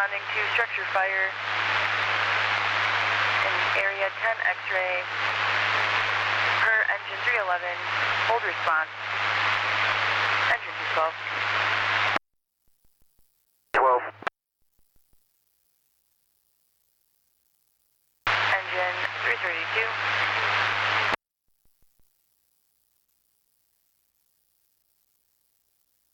responding to structure fire in area 10 X-ray per engine 311. Hold response. Engine 212. 12. Engine 332.